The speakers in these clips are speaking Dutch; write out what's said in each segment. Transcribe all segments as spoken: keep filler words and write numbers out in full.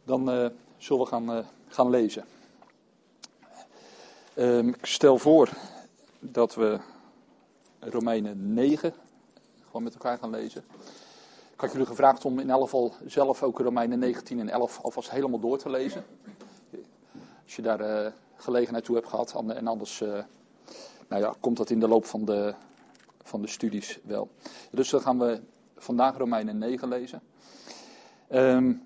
Dan uh, zullen we gaan, uh, gaan lezen. Uh, ik stel voor dat we Romeinen negen gewoon met elkaar gaan lezen. Ik had jullie gevraagd om in elk geval zelf ook Romeinen negentien en elf alvast helemaal door te lezen. Als je daar uh, gelegenheid toe hebt gehad. En anders uh, nou ja, komt dat in de loop van de, van de studies wel. Dus dan gaan we vandaag Romeinen negen lezen. Um,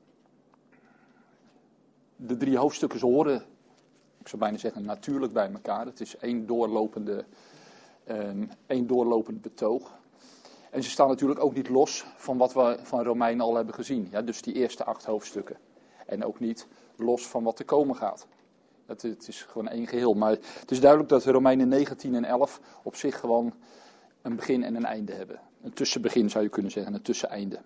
de drie hoofdstukken horen, ik zou bijna zeggen, natuurlijk bij elkaar. Het is één doorlopende, um, één doorlopend betoog. En ze staan natuurlijk ook niet los van wat we van Romeinen al hebben gezien. Ja, dus die eerste acht hoofdstukken. En ook niet los van wat er komen gaat. Het, het is gewoon één geheel. Maar het is duidelijk dat Romeinen negentien en elf op zich gewoon een begin en een einde hebben. Een tussenbegin zou je kunnen zeggen, een tusseneinde.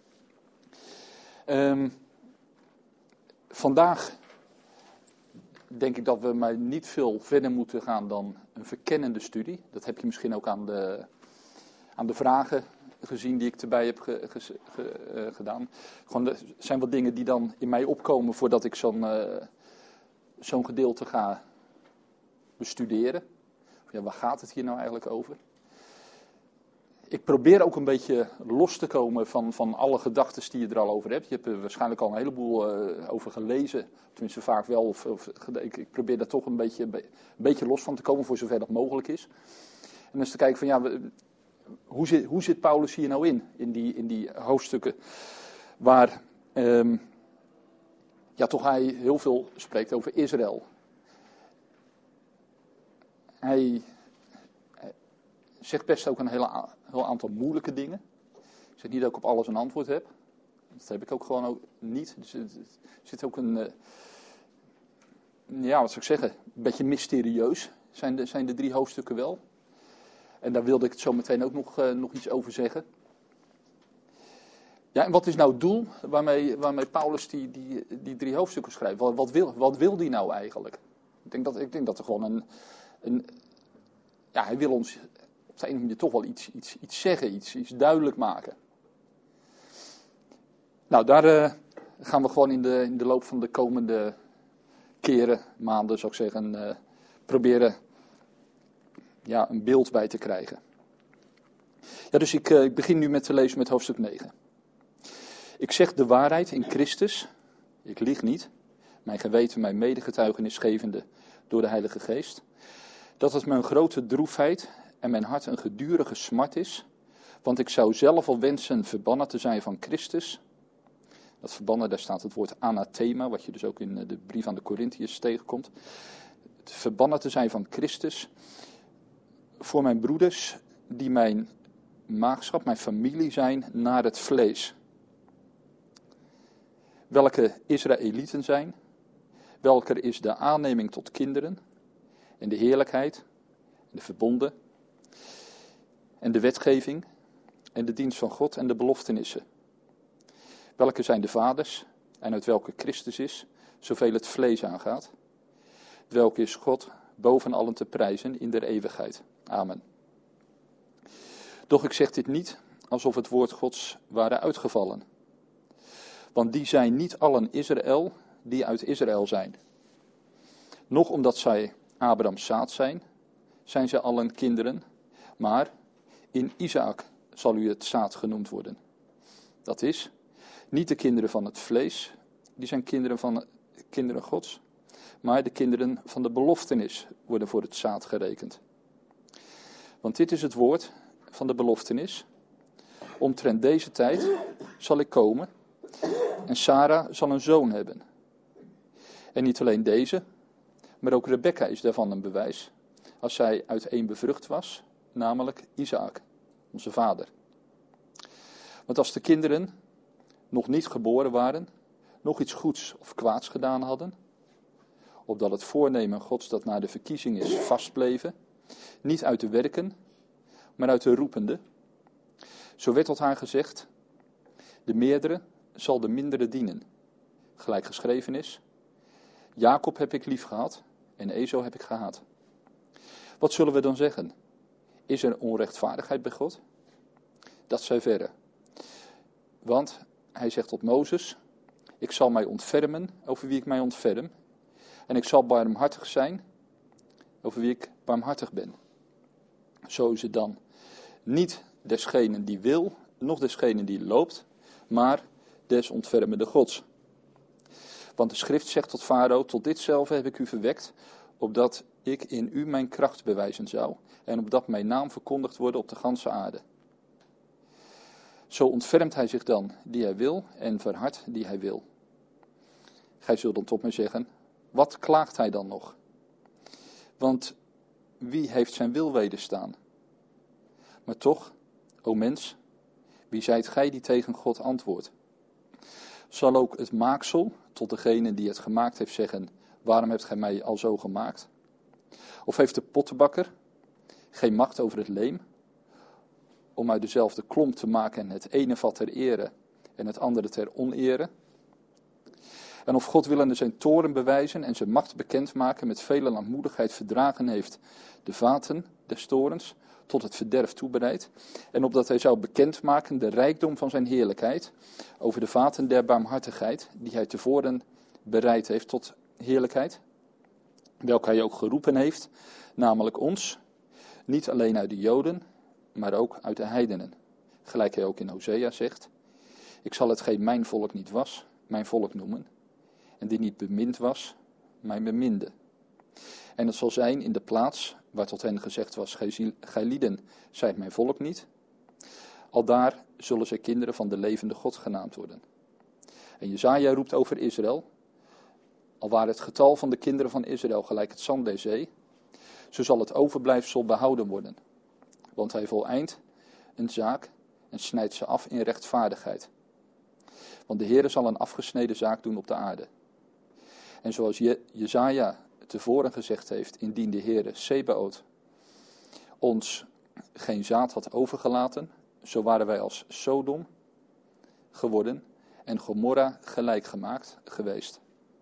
Um, vandaag denk ik dat we maar niet veel verder moeten gaan dan een verkennende studie. Dat heb je misschien ook aan de, aan de vragen gezien die ik erbij heb ge, ge, ge, uh, gedaan. Gewoon, er zijn wat dingen die dan in mij opkomen voordat ik zo'n, uh, zo'n gedeelte ga bestuderen. Ja, waar gaat het hier nou eigenlijk over? Ik probeer ook een beetje los te komen van, van alle gedachten die je er al over hebt. Je hebt er waarschijnlijk al een heleboel uh, over gelezen. Tenminste vaak wel. Of, of, ik, ik probeer daar toch een beetje, een beetje los van te komen voor zover dat mogelijk is. En dus te kijken van ja, we, hoe, zit, hoe zit Paulus hier nou in? In die, in die hoofdstukken waar um, ja, toch hij heel veel spreekt over Israël. Hij... Zegt best ook een hele, heel aantal moeilijke dingen. Ik zeg niet dat ik op alles een antwoord heb. Dat heb ik ook gewoon ook niet. Dus er zit ook een, uh, ja wat zou ik zeggen, een beetje mysterieus zijn de, zijn de drie hoofdstukken wel. En daar wilde ik het zo meteen ook nog, uh, nog iets over zeggen. Ja, en wat is nou het doel waarmee, waarmee Paulus die, die, die drie hoofdstukken schrijft? Wat, wat, wil, wat wil die nou eigenlijk? Ik denk dat, ik denk dat er gewoon een, een... Ja, hij wil ons... op de ene manier toch wel iets, iets, iets zeggen, iets, iets duidelijk maken. Nou, daar uh, gaan we gewoon in de, in de loop van de komende keren, maanden zou ik zeggen, uh, proberen ja, een beeld bij te krijgen. Ja, dus ik, uh, ik begin nu met te lezen met hoofdstuk negen. Ik zeg de waarheid in Christus, ik lieg niet, mijn geweten mijn medegetuigenis gevende door de Heilige Geest, dat het me een grote droefheid en mijn hart een gedurige smart is, want ik zou zelf al wensen verbannen te zijn van Christus. Dat verbannen, daar staat het woord anathema, wat je dus ook in de brief aan de Korintiërs tegenkomt. Het verbannen te zijn van Christus voor mijn broeders die mijn maagschap, mijn familie zijn naar het vlees. Welke Israëlieten zijn, welke is de aanneming tot kinderen en de heerlijkheid, de verbonden en de wetgeving en de dienst van God en de beloftenissen. Welke zijn de vaders en uit welke Christus is, zoveel het vlees aangaat. Welke is God boven allen te prijzen in der eeuwigheid. Amen. Doch ik zeg dit niet alsof het woord Gods ware uitgevallen. Want die zijn niet allen Israël die uit Israël zijn. Noch omdat zij Abrahams zaad zijn, zijn zij allen kinderen, maar in Isaac zal u het zaad genoemd worden. Dat is, niet de kinderen van het vlees, die zijn kinderen van kinderen Gods, maar de kinderen van de beloftenis worden voor het zaad gerekend. Want dit is het woord van de beloftenis. Omtrent deze tijd zal ik komen en Sarah zal een zoon hebben. En niet alleen deze, maar ook Rebekka is daarvan een bewijs, als zij uit één bevrucht was, namelijk Isaac, onze vader. Want als de kinderen nog niet geboren waren, nog iets goeds of kwaads gedaan hadden, opdat het voornemen Gods dat naar de verkiezing is vastbleven, niet uit de werken, maar uit de roepende, zo werd tot haar gezegd, de meerdere zal de mindere dienen, gelijk geschreven is, Jacob heb ik lief gehad en Esau heb ik gehaat. Wat zullen we dan zeggen? Is er onrechtvaardigheid bij God? Dat zij verre. Want hij zegt tot Mozes, Ik zal mij ontfermen over wie ik mij ontferm. En ik zal barmhartig zijn over wie ik barmhartig ben. Zo is het dan niet desgene die wil, noch desgene die loopt, maar des ontfermende Gods. Want de schrift zegt tot Farao, tot ditzelfde heb ik u verwekt, opdat ik in u mijn kracht bewijzen zou, en opdat mijn naam verkondigd worden op de ganse aarde. Zo ontfermt hij zich dan die hij wil, en verhardt die hij wil. Gij zult dan tot mij zeggen, wat klaagt hij dan nog? Want wie heeft zijn wil wederstaan? Maar toch, o mens, wie zijt gij die tegen God antwoordt? Zal ook het maaksel tot degene die het gemaakt heeft zeggen, waarom hebt gij mij al zo gemaakt? Of heeft de pottenbakker geen macht over het leem, om uit dezelfde klomp te maken het ene vat ter ere en het andere ter onere? En of God willende zijn toorn bewijzen en zijn macht bekendmaken met vele langmoedigheid verdragen heeft de vaten des toorns tot het verderf toebereid, en opdat hij zou bekendmaken de rijkdom van zijn heerlijkheid over de vaten der barmhartigheid die hij tevoren bereid heeft tot heerlijkheid, welke hij ook geroepen heeft, namelijk ons, niet alleen uit de Joden, maar ook uit de heidenen. Gelijk hij ook in Hosea zegt, ik zal hetgeen mijn volk niet was, mijn volk noemen, en die niet bemind was, mij beminde. En het zal zijn in de plaats waar tot hen gezegd was, gij lieden zijt mijn volk niet, aldaar zullen zij kinderen van de levende God genaamd worden. En Jesaja roept over Israël, al waar het getal van de kinderen van Israël gelijk het zand der zee, zo zal het overblijfsel behouden worden. Want hij voleindt een zaak en snijdt ze af in rechtvaardigheid. Want de Heere zal een afgesneden zaak doen op de aarde. En zoals Je- Jesaja tevoren gezegd heeft, indien de Heere Sebaot ons geen zaad had overgelaten, zo waren wij als Sodom geworden en Gomorra gelijk gemaakt geweest.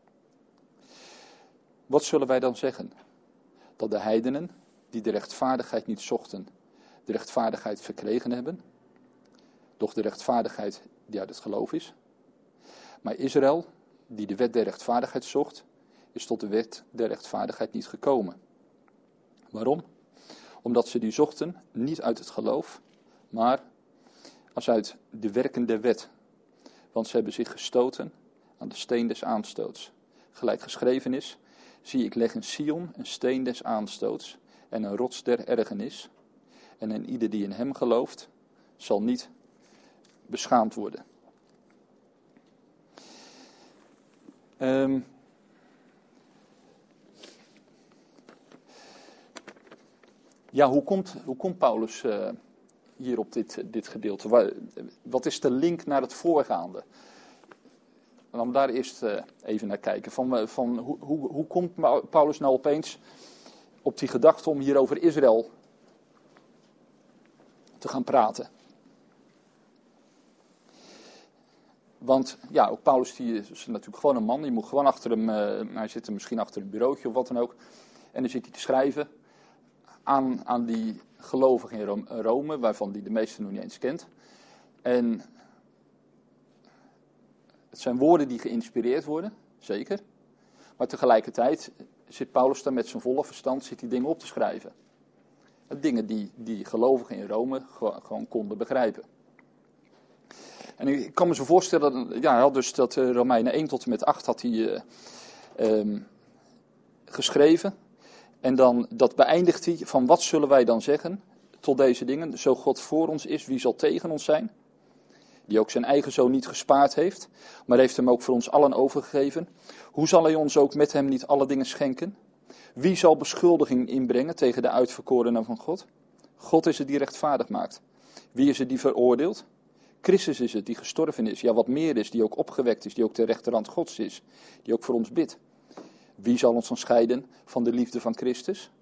Wat zullen wij dan zeggen? Dat de heidenen, die de rechtvaardigheid niet zochten, de rechtvaardigheid verkregen hebben, doch de rechtvaardigheid die uit het geloof is. Maar Israël, die de wet der rechtvaardigheid zocht, is tot de wet der rechtvaardigheid niet gekomen. Waarom? Omdat ze die zochten niet uit het geloof, maar als uit de werken der wet. Want ze hebben zich gestoten aan de steen des aanstoots. Gelijk geschreven is, zie ik leg in Sion een steen des aanstoots en een rots der ergernis. En een ieder die in hem gelooft, zal niet beschaamd worden. Um, ja, hoe komt, hoe komt Paulus uh, hier op dit, dit gedeelte? Waar, wat is de link naar het voorgaande? Laten we daar eerst uh, even naar kijken. Van, van, hoe, hoe, hoe komt Paulus nou opeens op die gedachte om hier over Israël te gaan praten? Want ja, ook Paulus die is natuurlijk gewoon een man. Die moet gewoon achter hem, uh, hij zit er misschien achter een bureautje of wat dan ook. En dan zit hij te schrijven aan, aan die gelovigen in Rome, waarvan hij de meeste nog niet eens kent. En het zijn woorden die geïnspireerd worden, zeker. Maar tegelijkertijd zit Paulus daar met zijn volle verstand, zit die dingen op te schrijven. Dingen die, die gelovigen in Rome gewoon, gewoon konden begrijpen. En ik kan me zo voorstellen, dat, ja, hij had dus dat uh, Romeinen één tot en met acht had hij uh, um, geschreven. En dan dat beëindigt hij van wat zullen wij dan zeggen tot deze dingen. Zo God voor ons is, wie zal tegen ons zijn? Die ook zijn eigen zoon niet gespaard heeft, maar heeft hem ook voor ons allen overgegeven. Hoe zal hij ons ook met hem niet alle dingen schenken? Wie zal beschuldiging inbrengen tegen de uitverkorenen van God? God is het die rechtvaardig maakt. Wie is het die veroordeelt? Christus is het die gestorven is, ja wat meer is, die ook opgewekt is, die ook ter rechterhand Gods is, die ook voor ons bidt. Wie zal ons dan scheiden van de liefde van Christus?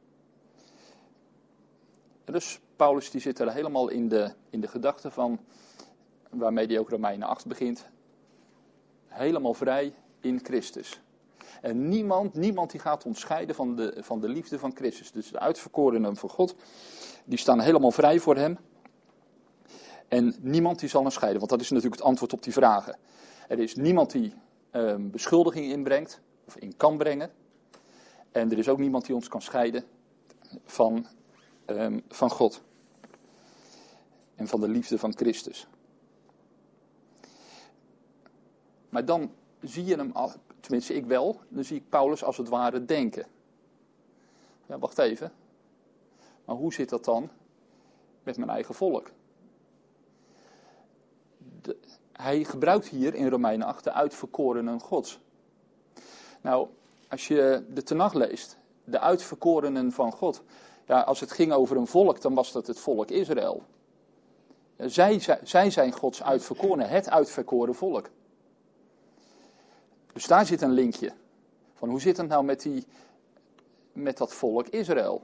En dus Paulus die zit er helemaal in de, in de gedachte van, waarmee hij ook Romeinen acht begint, helemaal vrij in Christus. En niemand, niemand die gaat ons scheiden van de, van de liefde van Christus. Dus de uitverkorenen van God, die staan helemaal vrij voor hem. En niemand die zal ons scheiden, want dat is natuurlijk het antwoord op die vragen. Er is niemand die um, beschuldiging inbrengt, of in kan brengen. En er is ook niemand die ons kan scheiden van, um, van God. En van de liefde van Christus. Maar dan zie je hem, al, tenminste ik wel, dan zie ik Paulus als het ware denken. Ja, wacht even. Maar hoe zit dat dan met mijn eigen volk? De, hij gebruikt hier in Romeinen acht de uitverkorenen Gods. Nou, als je de Tenach leest, de uitverkorenen van God. Ja, als het ging over een volk, dan was dat het volk Israël. Zij, zij, zij zijn Gods uitverkorenen, het uitverkoren volk. Dus daar zit een linkje. Van hoe zit het nou met, die, met dat volk Israël?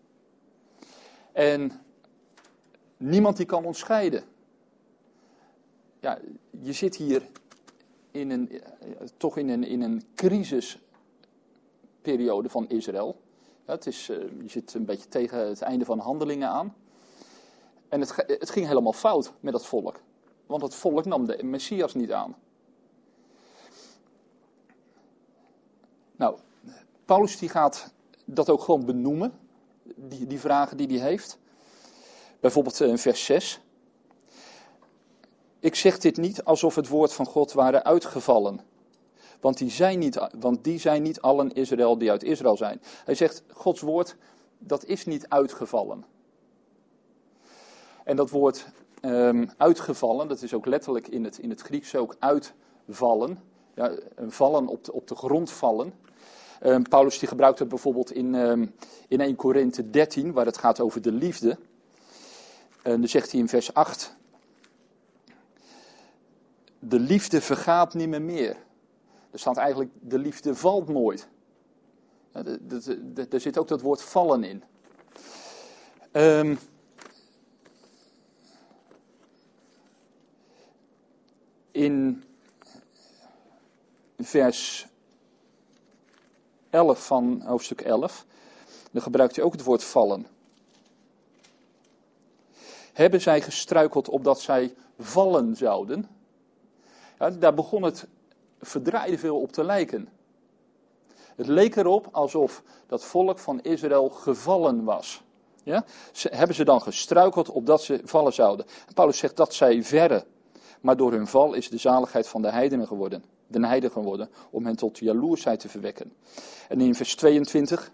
En niemand die kan ons scheiden. Ja, je zit hier in een, toch in een, in een crisisperiode van Israël. Ja, het is, je zit een beetje tegen het einde van handelingen aan. En het, het ging helemaal fout met dat volk. Want het volk nam de Messias niet aan. Nou, Paulus die gaat dat ook gewoon benoemen. Die, die vragen die hij heeft. Bijvoorbeeld in vers zes. Ik zeg dit niet alsof het woord van God waren uitgevallen. Want die zijn niet, want die zijn niet allen Israël die uit Israël zijn. Hij zegt, Gods woord, dat is niet uitgevallen. En dat woord um, uitgevallen, dat is ook letterlijk in het, in het Grieks ook uitvallen. Ja, een vallen op de, op de grond vallen. Um, Paulus die gebruikt het bijvoorbeeld in, um, in Eerste Korinthe dertien, waar het gaat over de liefde. En dan zegt hij in vers acht. De liefde vergaat niet meer meer. Er staat eigenlijk, de liefde valt nooit. Ja, de, de, de, er zit ook dat woord vallen in. Um, in vers elf van hoofdstuk elf, dan gebruikt hij ook het woord vallen. Hebben zij gestruikeld opdat zij vallen zouden? Ja, daar begon het verdraaide veel op te lijken. Het leek erop alsof dat volk van Israël gevallen was. Ja? Ze, hebben ze dan gestruikeld opdat ze vallen zouden? En Paulus zegt dat zij verre, maar door hun val is de zaligheid van de heidenen geworden, de heidenen geworden, om hen tot jaloersheid te verwekken. En in vers tweeëntwintig,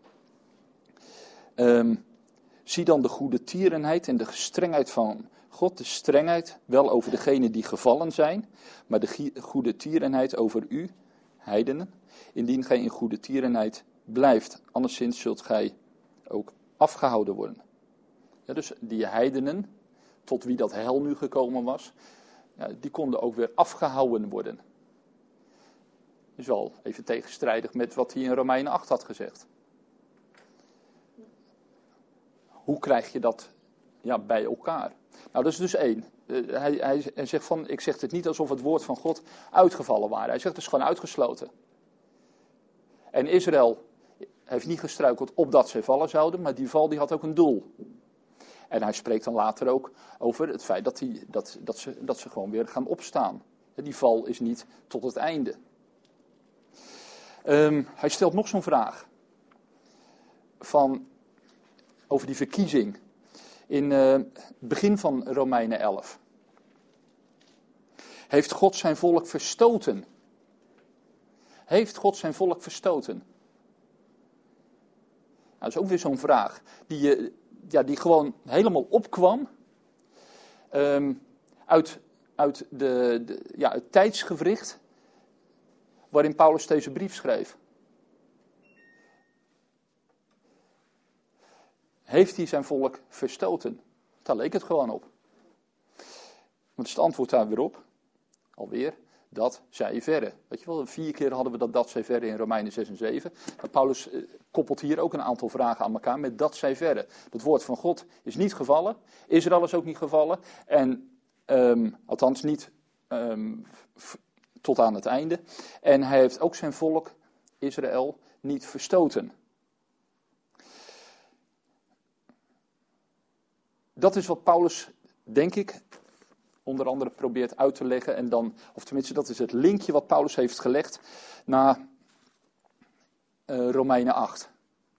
um, zie dan de goede tierenheid en de strengheid van God, de strengheid wel over degenen die gevallen zijn, maar de goede tierenheid over u, heidenen, indien gij in goede tierenheid blijft, anderszins zult gij ook afgehouden worden. Ja, dus die heidenen, tot wie dat heil nu gekomen was, ja, die konden ook weer afgehouden worden. Dat is wel even tegenstrijdig met wat hij in Romeinen acht had gezegd. Hoe krijg je dat ja, bij elkaar? Nou, dat is dus één. Uh, hij, hij, hij zegt van, ik zeg het niet alsof het woord van God uitgevallen waren. Hij zegt het is gewoon uitgesloten. En Israël heeft niet gestruikeld opdat zij vallen zouden, maar die val die had ook een doel. En hij spreekt dan later ook over het feit dat, die, dat, dat, ze, dat ze gewoon weer gaan opstaan. Die val is niet tot het einde. Um, hij stelt nog zo'n vraag. Van, over die verkiezing. In het uh, begin van Romeinen elf. Heeft God zijn volk verstoten? Heeft God zijn volk verstoten? Nou, dat is ook weer zo'n vraag. Die, uh, ja, die gewoon helemaal opkwam. Um, uit uit de, de, ja, het tijdsgewricht. Waarin Paulus deze brief schreef. Heeft hij zijn volk verstoten? Daar leek het gewoon op. Wat is het antwoord daar weer op? Alweer, dat zij verre. Weet je wel, vier keer hadden we dat dat zij verre in Romeinen zes en zeven. Maar Paulus eh, koppelt hier ook een aantal vragen aan elkaar met dat zij verre. Het woord van God is niet gevallen. Israël is ook niet gevallen. En, um, althans niet um, f- tot aan het einde. En hij heeft ook zijn volk, Israël, niet verstoten. Dat is wat Paulus, denk ik, onder andere probeert uit te leggen. En dan, of tenminste, dat is het linkje wat Paulus heeft gelegd naar uh, Romeinen acht.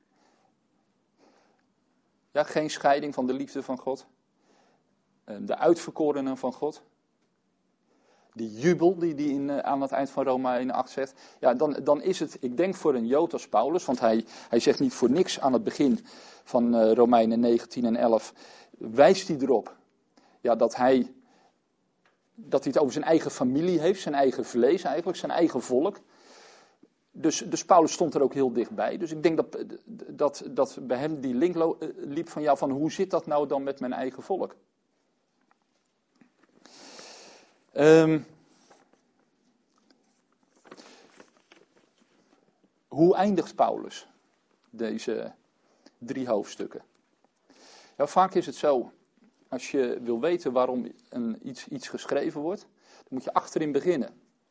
Ja, geen scheiding van de liefde van God. Uh, de uitverkorenen van God. Die jubel die hij in, uh, aan het eind van Romeinen acht zegt. Ja, dan, dan is het, ik denk voor een Jood als Paulus, want hij, hij zegt niet voor niks aan het begin van uh, Romeinen negentien en elf, wijst hij erop ja, dat, hij, dat hij het over zijn eigen familie heeft, zijn eigen vlees eigenlijk, zijn eigen volk. Dus, dus Paulus stond er ook heel dichtbij. Dus ik denk dat, dat, dat bij hem die link lo- liep van, ja, van hoe zit dat nou dan met mijn eigen volk? Um, hoe eindigt Paulus deze drie hoofdstukken? Ja, vaak is het zo, als je wil weten waarom een, iets, iets geschreven wordt, dan moet je achterin beginnen.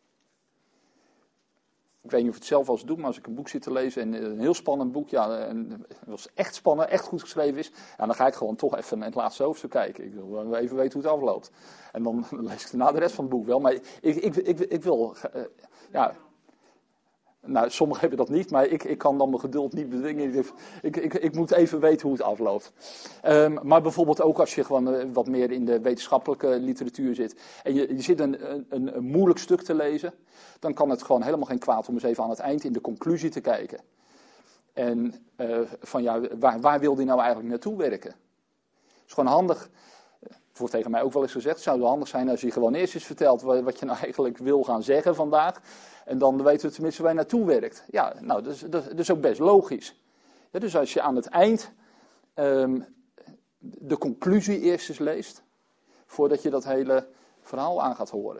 Ik weet niet of je het zelf wel eens doet, maar als ik een boek zit te lezen en een heel spannend boek, ja, en het was echt spannend, echt goed geschreven is, ja, dan ga ik gewoon toch even naar het laatste hoofdstuk kijken. Ik wil even weten hoe het afloopt. En dan lees ik daarna de rest van het boek wel. Maar ik, ik, ik, ik wil, uh, ja, nou, sommigen hebben dat niet, maar ik, ik kan dan mijn geduld niet bedwingen. Ik, ik, ik moet even weten hoe het afloopt. Um, maar bijvoorbeeld ook als je gewoon uh, wat meer in de wetenschappelijke literatuur zit en je, je zit een, een, een moeilijk stuk te lezen, dan kan het gewoon helemaal geen kwaad om eens even aan het eind in de conclusie te kijken. En uh, van ja, waar, waar wil die nou eigenlijk naartoe werken? Het is gewoon handig. Het wordt tegen mij ook wel eens gezegd, het zou wel handig zijn als je gewoon eerst eens vertelt wat je nou eigenlijk wil gaan zeggen vandaag. En dan weten we tenminste waar je naartoe werkt. Ja, nou, dat is, dat is ook best logisch. Ja, dus als je aan het eind um, de conclusie eerst eens leest, voordat je dat hele verhaal aan gaat horen.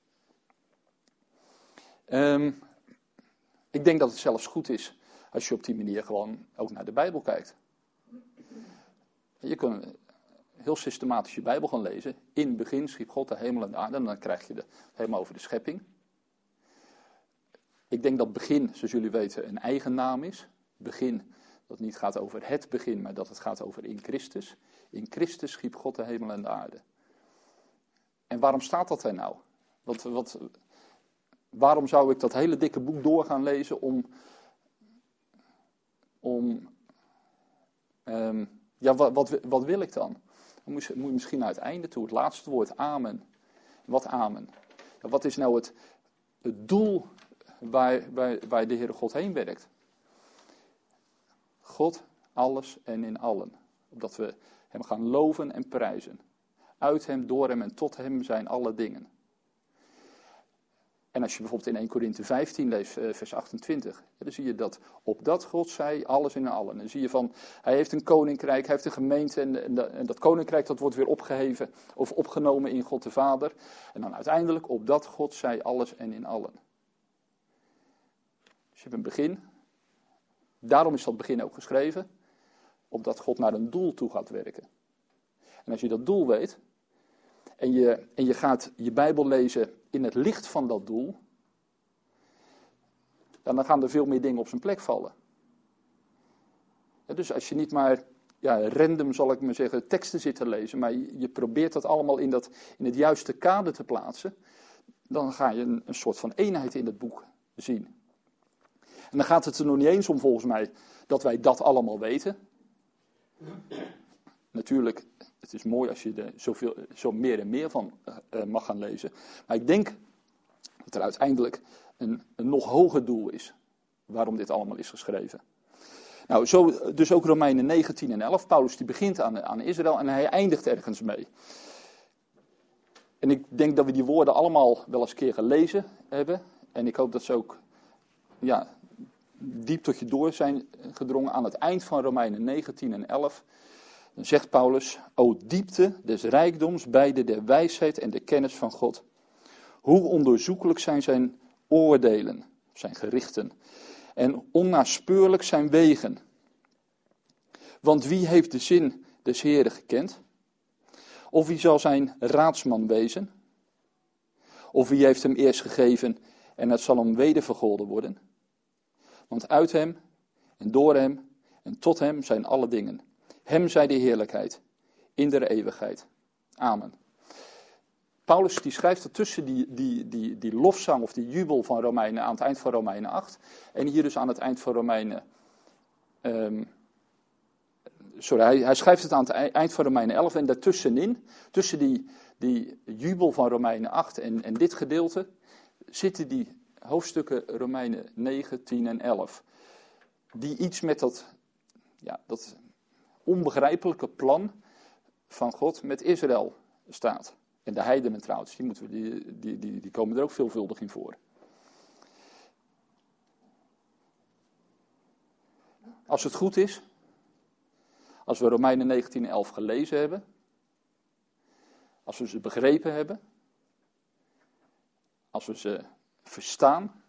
Um, ik denk dat het zelfs goed is als je op die manier gewoon ook naar de Bijbel kijkt. Je kunt heel systematisch je Bijbel gaan lezen. In het begin schiep God de hemel en de aarde. En dan krijg je het helemaal over de schepping. Ik denk dat begin, zoals jullie weten, een eigen naam is. Begin, dat het niet gaat over het begin, maar dat het gaat over in Christus. In Christus schiep God de hemel en de aarde. En waarom staat dat er nou? Wat, wat, waarom zou ik dat hele dikke boek door gaan lezen om... om um, ja, wat, wat, wat wil ik dan? Dan moet je, moet je misschien naar het einde toe, het laatste woord, amen. Wat amen? Ja, wat is nou het, het doel waar, waar, waar de Heere God heen werkt? God, alles en in allen. Opdat we hem gaan loven en prijzen. Uit hem, door hem en tot hem zijn alle dingen. En als je bijvoorbeeld in Eerste Korinthe vijftien leest, vers achtentwintig, dan zie je dat opdat God zei alles in allen. Dan zie je van, hij heeft een koninkrijk, hij heeft een gemeente en, en, en dat koninkrijk dat wordt weer opgeheven of opgenomen in God de Vader. En dan uiteindelijk opdat God zei alles en in allen. Dus je hebt een begin. Daarom is dat begin ook geschreven, opdat God naar een doel toe gaat werken. En als je dat doel weet, en je, en je gaat je Bijbel lezen in het licht van dat doel, dan gaan er veel meer dingen op zijn plek vallen. Ja, dus als je niet maar ja, random, zal ik maar zeggen, teksten zit te lezen, maar je, je probeert dat allemaal in, dat, in het juiste kader te plaatsen, dan ga je een, een soort van eenheid in het boek zien. En dan gaat het er nog niet eens om, volgens mij, dat wij dat allemaal weten. Natuurlijk, het is mooi als je er zoveel, zo meer en meer van uh, mag gaan lezen. Maar ik denk dat er uiteindelijk een, een nog hoger doel is waarom dit allemaal is geschreven. Nou, zo, dus ook Romeinen negentien en elf. Paulus die begint aan, aan Israël en hij eindigt ergens mee. En ik denk dat we die woorden allemaal wel eens een keer gelezen hebben. En ik hoop dat ze ook ja, diep tot je door zijn gedrongen aan het eind van Romeinen negentien en elf. Dan zegt Paulus, o diepte des rijkdoms, beide der wijsheid en de kennis van God. Hoe onderzoekelijk zijn zijn oordelen, zijn gerichten, en onnaspeurlijk zijn wegen. Want wie heeft de zin des Heeren gekend? Of wie zal zijn raadsman wezen? Of wie heeft hem eerst gegeven en het zal hem weder vergolden worden? Want uit hem en door hem en tot hem zijn alle dingen. Hem zij de heerlijkheid in der eeuwigheid. Amen. Paulus die schrijft er tussen die, die, die, die lofzang of die jubel van Romeinen aan het eind van Romeinen acht. En hier dus aan het eind van Romeinen... Um, sorry, hij, hij schrijft het aan het eind van Romeinen elf. En daartussenin, tussen die, die jubel van Romeinen acht en, en dit gedeelte, zitten die hoofdstukken Romeinen negen, tien en elf. Die iets met dat, ja, dat onbegrijpelijke plan van God met Israël staat. En de heidenen trouwens, die, moeten we, die, die, die, die komen er ook veelvuldig in voor. Als het goed is, als we Romeinen negentien en elf gelezen hebben, als we ze begrepen hebben, als we ze verstaan,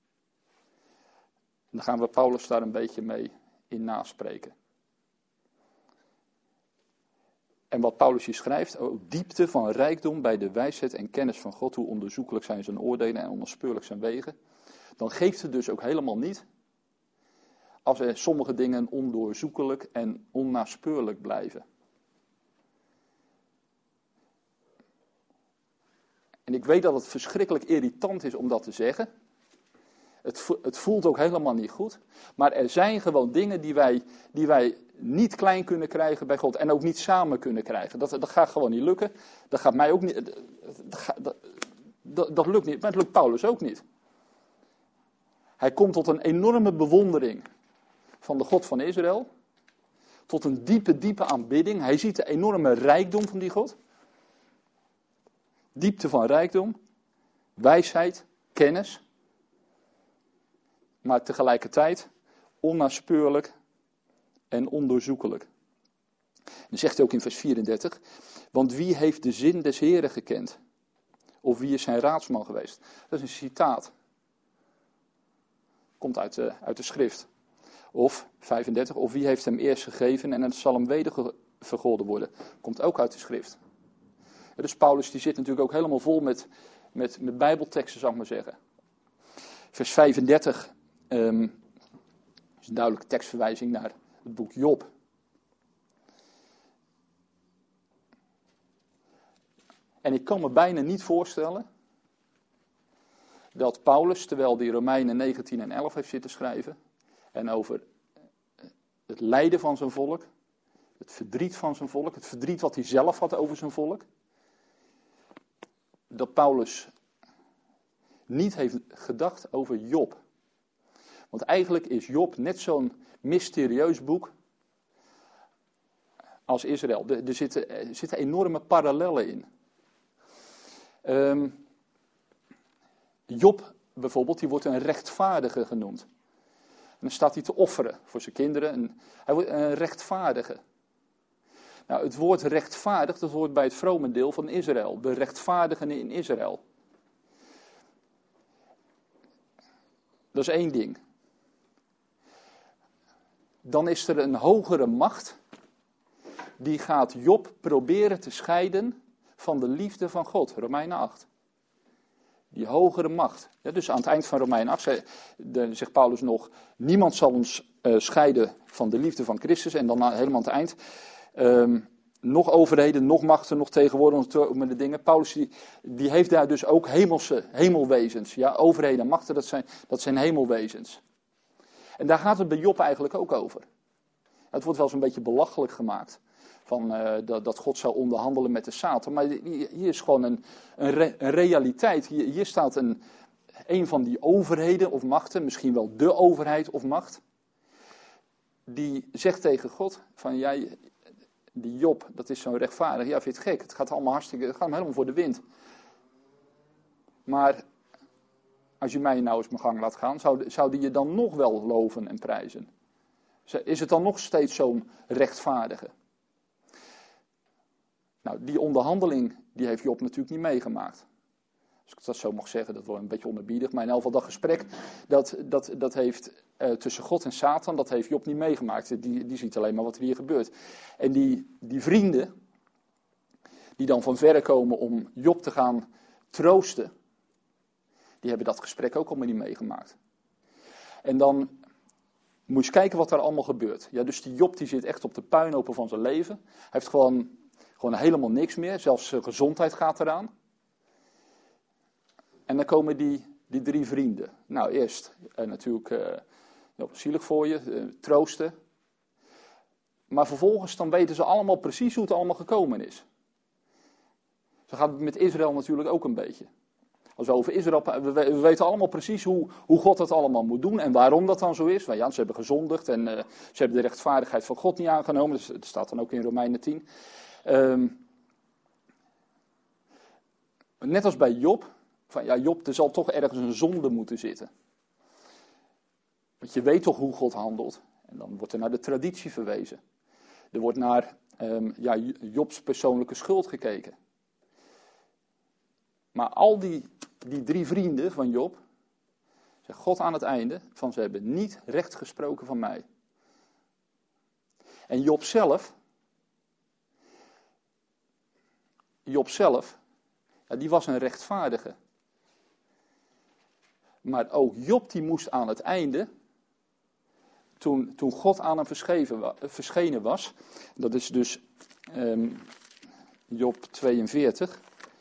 dan gaan we Paulus daar een beetje mee in naspreken. En wat Paulus hier schrijft, oh, diepte van rijkdom bij de wijsheid en kennis van God, hoe onderzoekelijk zijn zijn oordelen en onnaspeurlijk zijn wegen, dan geeft het dus ook helemaal niet als er sommige dingen ondoorzoekelijk en onnaspeurlijk blijven. En ik weet dat het verschrikkelijk irritant is om dat te zeggen. Het, het voelt ook helemaal niet goed. Maar er zijn gewoon dingen die wij, die wij niet klein kunnen krijgen bij God. En ook niet samen kunnen krijgen. Dat, dat gaat gewoon niet lukken. Dat gaat mij ook niet. Dat, dat, dat, dat lukt niet. Maar het lukt Paulus ook niet. Hij komt tot een enorme bewondering van de God van Israël. Tot een diepe, diepe aanbidding. Hij ziet de enorme rijkdom van die God. Diepte van rijkdom. Wijsheid. Kennis. Maar tegelijkertijd onnaspeurlijk en ondoorzoekelijk. En dan zegt hij ook in vers vierendertig. Want wie heeft de zin des Heren gekend? Of wie is zijn raadsman geweest? Dat is een citaat. Komt uit de, uit de schrift. Of vijfendertig. Of wie heeft hem eerst gegeven en het zal hem weder vergolden worden. Komt ook uit de schrift. Dus Paulus die zit natuurlijk ook helemaal vol met, met, met bijbelteksten, zou ik maar zeggen. Vers vijfendertig um, is een duidelijke tekstverwijzing naar het boek Job. En ik kan me bijna niet voorstellen dat Paulus, terwijl hij Romeinen negentien en elf heeft zitten schrijven, en over het lijden van zijn volk, het verdriet van zijn volk, het verdriet wat hij zelf had over zijn volk, dat Paulus niet heeft gedacht over Job. Want eigenlijk is Job net zo'n mysterieus boek als Israël. Er, er, zitten, er zitten enorme parallellen in. Um, Job bijvoorbeeld, die wordt een rechtvaardige genoemd. En dan staat hij te offeren voor zijn kinderen. En hij wordt een rechtvaardige. Nou, het woord rechtvaardig, dat hoort bij het vrome deel van Israël. De rechtvaardigen in Israël. Dat is één ding. Dan is er een hogere macht. Die gaat Job proberen te scheiden van de liefde van God. Romeinen acht. Die hogere macht. Ja, dus aan het eind van Romeinen acht zegt Paulus nog: niemand zal ons uh, scheiden van de liefde van Christus. En dan helemaal aan het eind. Um, nog overheden, nog machten, nog tegenwoordig met de dingen. Paulus die, die heeft daar dus ook hemelse, hemelwezens. Ja, overheden en machten, dat zijn, dat zijn hemelwezens. En daar gaat het bij Job eigenlijk ook over. Het wordt wel eens een beetje belachelijk gemaakt. Van, uh, dat, dat God zou onderhandelen met de Satan. Maar hier is gewoon een, een, re, een realiteit. Hier, hier staat een, een van die overheden of machten, misschien wel de overheid of macht. Die zegt tegen God van jij, die Job, dat is zo'n rechtvaardig. Ja, vind je het gek? Het gaat allemaal hartstikke, het gaat helemaal voor de wind. Maar als je mij nou eens mijn gang laat gaan, zou, zou die je dan nog wel loven en prijzen? Is het dan nog steeds zo'n rechtvaardige? Nou, die onderhandeling, die heeft Job natuurlijk niet meegemaakt. Als ik dat zo mag zeggen, dat wordt een beetje onderbiedig. Maar in elk geval dat gesprek, dat, dat, dat heeft uh, tussen God en Satan, dat heeft Job niet meegemaakt. Die, die ziet alleen maar wat er hier gebeurt. En die, die vrienden, die dan van verre komen om Job te gaan troosten, die hebben dat gesprek ook allemaal niet meegemaakt. En dan moet je eens kijken wat er allemaal gebeurt. Ja, dus die Job die zit echt op de puinhopen van zijn leven. Hij heeft gewoon, gewoon helemaal niks meer. Zelfs zijn gezondheid gaat eraan. En dan komen die, die drie vrienden. Nou, eerst uh, natuurlijk uh, ja, zielig voor je, uh, troosten. Maar vervolgens dan weten ze allemaal precies hoe het allemaal gekomen is. Zo gaat het met Israël natuurlijk ook een beetje. Als we over Israël, we, we weten allemaal precies hoe, hoe God dat allemaal moet doen en waarom dat dan zo is. Want ja, ze hebben gezondigd en uh, ze hebben de rechtvaardigheid van God niet aangenomen. Dus dat staat dan ook in Romeinen tien. Um, net als bij Job. Van, ja, Job, er zal toch ergens een zonde moeten zitten. Want je weet toch hoe God handelt. En dan wordt er naar de traditie verwezen. Er wordt naar um, ja, Jobs persoonlijke schuld gekeken. Maar al die, die drie vrienden van Job, zegt God aan het einde, van ze hebben niet recht gesproken van mij. En Job zelf, Job zelf, ja, die was een rechtvaardige. Maar ook Job die moest aan het einde, toen, toen God aan hem verschenen was, dat is dus um, Job tweeënveertig.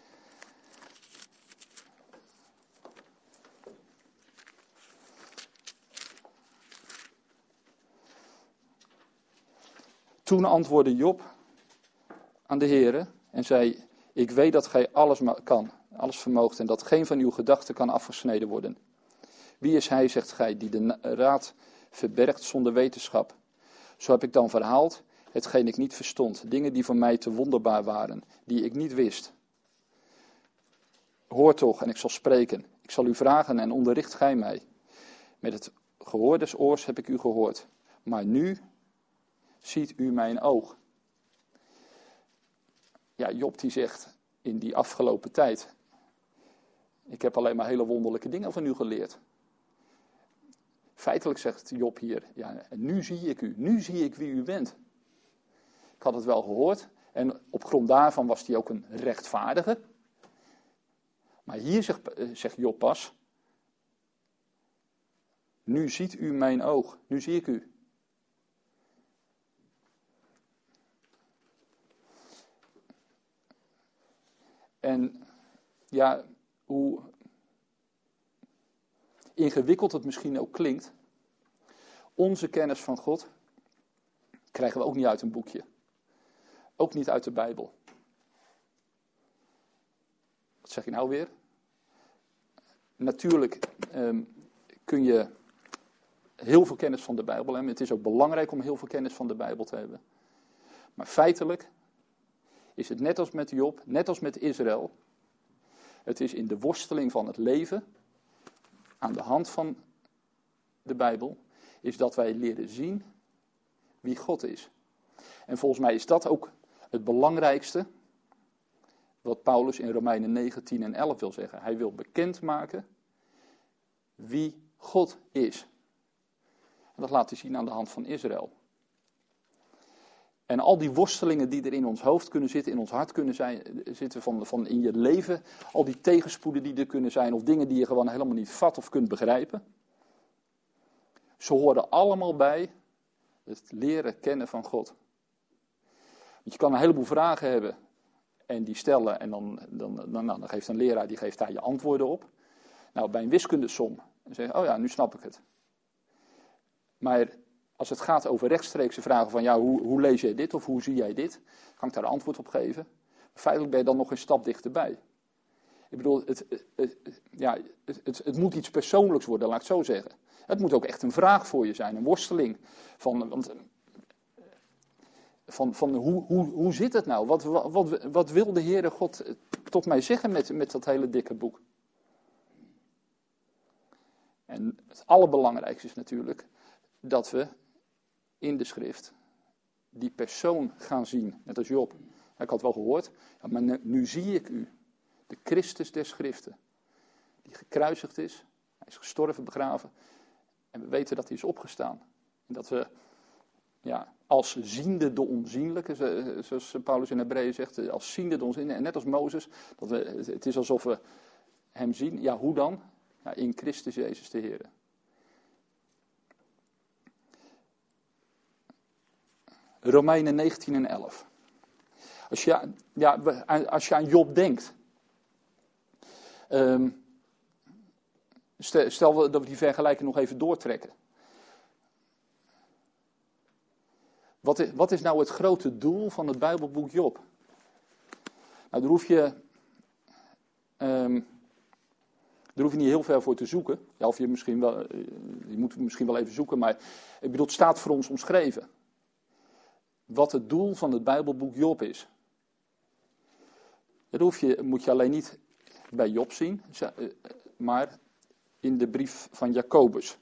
Toen antwoordde Job aan de Heere en zei, ik weet dat gij alles kan, alles vermoogt en dat geen van uw gedachten kan afgesneden worden. Wie is hij, zegt gij, die de raad verbergt zonder wetenschap? Zo heb ik dan verhaald, hetgeen ik niet verstond, dingen die voor mij te wonderbaar waren, die ik niet wist. Hoor toch en ik zal spreken, ik zal u vragen en onderricht gij mij. Met het gehoor des oors heb ik u gehoord, maar nu ziet u mijn oog. Ja, Job die zegt in die afgelopen tijd, ik heb alleen maar hele wonderlijke dingen van u geleerd. Feitelijk zegt Job hier, ja, nu zie ik u, nu zie ik wie u bent. Ik had het wel gehoord en op grond daarvan was hij ook een rechtvaardige. Maar hier zegt, zegt Job pas, nu ziet u mijn oog, nu zie ik u. En ja, hoe ingewikkeld het misschien ook klinkt, onze kennis van God krijgen we ook niet uit een boekje. Ook niet uit de Bijbel. Wat zeg je nou weer? Natuurlijk um, kun je heel veel kennis van de Bijbel hebben. Het is ook belangrijk om heel veel kennis van de Bijbel te hebben. Maar feitelijk is het net als met Job, net als met Israël. Het is in de worsteling van het leven, aan de hand van de Bijbel, is dat wij leren zien wie God is. En volgens mij is dat ook het belangrijkste wat Paulus in Romeinen negen, tien en elf wil zeggen. Hij wil bekendmaken wie God is. En dat laat hij zien aan de hand van Israël. En al die worstelingen die er in ons hoofd kunnen zitten, in ons hart kunnen zijn, zitten van, van in je leven, al die tegenspoeden die er kunnen zijn, of dingen die je gewoon helemaal niet vat of kunt begrijpen. Ze horen allemaal bij het leren kennen van God. Want je kan een heleboel vragen hebben en die stellen en dan, dan, dan, nou, dan geeft een leraar, die geeft daar je antwoorden op. Nou, bij een wiskundesom, dan zeg je, oh ja, nu snap ik het. Maar als het gaat over rechtstreekse vragen van, ja, hoe, hoe lees jij dit of hoe zie jij dit? Kan ik daar een antwoord op geven? Feitelijk ben je dan nog een stap dichterbij. Ik bedoel, het, het, het, ja, het, het, het moet iets persoonlijks worden, laat ik het zo zeggen. Het moet ook echt een vraag voor je zijn, een worsteling. Van, want, van, van hoe, hoe, hoe zit het nou? Wat, wat, wat wil de Heere God tot mij zeggen met, met dat hele dikke boek? En het allerbelangrijkste is natuurlijk dat we in de schrift die persoon gaan zien, net als Job. Ik had wel gehoord, ja, maar nu, nu zie ik u, de Christus der schriften, die gekruisigd is, hij is gestorven, begraven, en we weten dat hij is opgestaan. En dat we, ja, als ziende de onzienlijke, zoals Paulus in Hebreeën zegt, als ziende de onzienlijke, en net als Mozes, dat we, het is alsof we hem zien. Ja, hoe dan? Ja, in Christus Jezus de Heer. Romeinen negentien en elf. Als je, ja, als je aan Job denkt. Um, Stel dat we die vergelijking nog even doortrekken. Wat is, wat is nou het grote doel van het Bijbelboek Job? Nou, daar hoef je, um, daar hoef je niet heel ver voor te zoeken. Ja, of je, misschien wel, je moet misschien wel even zoeken, maar ik bedoel, het staat voor ons omschreven. Wat het doel van het Bijbelboek Job is. Dat hoef je, moet je alleen niet bij Job zien, maar in de brief van Jacobus.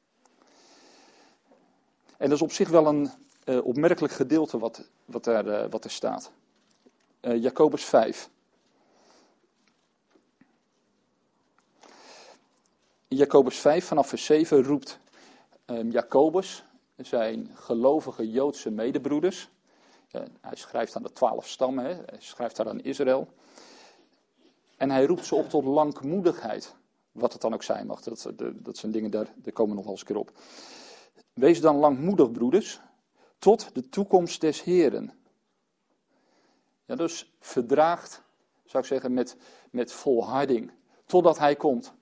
En dat is op zich wel een uh, opmerkelijk gedeelte wat, wat, er, uh, wat er staat. Uh, Jacobus vijf. In Jacobus vijf vanaf vers zeven roept um, Jacobus zijn gelovige Joodse medebroeders. Uh, hij schrijft aan de twaalf stammen, hè, hij schrijft daar aan Israël. En hij roept ze op tot langmoedigheid. Wat het dan ook zijn mag. Dat, dat zijn dingen, daar, daar komen we nog wel eens een keer op. Wees dan langmoedig, broeders, tot de toekomst des Heren. Ja, dus verdraagt, zou ik zeggen, met, met volharding. Totdat hij komt.